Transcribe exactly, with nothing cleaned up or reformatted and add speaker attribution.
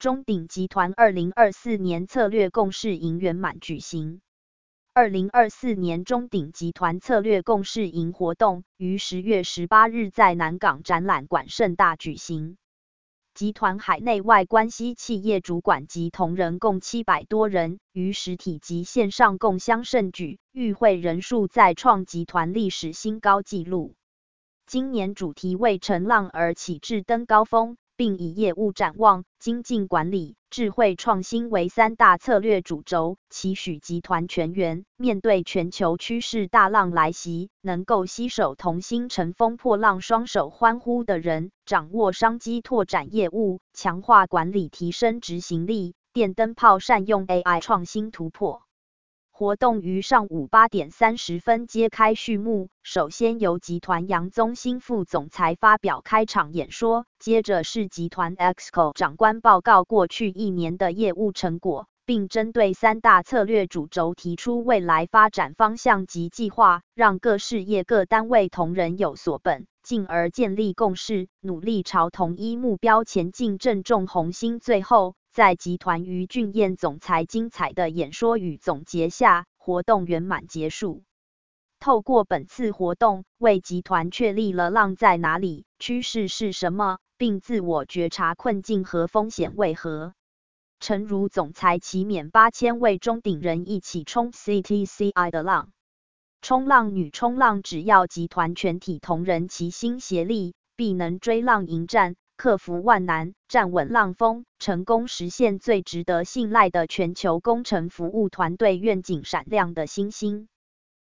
Speaker 1: 中鼎集团二零二四年策略共识营圆满举行。二零二四年中鼎集团策略共识营活动于十月十八日在南港展览馆盛大举行。集团海内外关系企业主管及同仁共七百多人，于实体及线上共襄盛举，与会人数再创集团历史新高纪录。今年主题为乘浪而起至登高峰，并以业务展望、精进管理、智慧创新为三大策略主轴，期许集团全员面对全球趋势大浪来袭，能够携手同心乘风破浪，双手欢呼的人，掌握商机拓展业务，强化管理提升执行力，电灯泡善用 A I 创新突破。活动于上午八点三十分揭开序幕，首先由集团杨宗新副总裁发表开场演说，接着是集团 X C O 长官报告过去一年的业务成果，并针对三大策略主轴提出未来发展方向及计划，让各事业各单位同仁有所本，进而建立共识，努力朝统一目标前进，正中红心。最后，在集团于俊彦总裁精彩的演说与总结下，活动圆满结束。透过本次活动，为集团确立了浪在哪里、趋势是什么，并自我觉察困境和风险为何。诚如总裁期勉八千位中鼎人一起冲 C T C I 的浪。冲浪女冲浪，只要集团全体同仁齐心协力，必能追浪迎战，克服万难，站稳浪峰，成功实现最值得信赖的全球工程服务团队愿景闪亮的星星。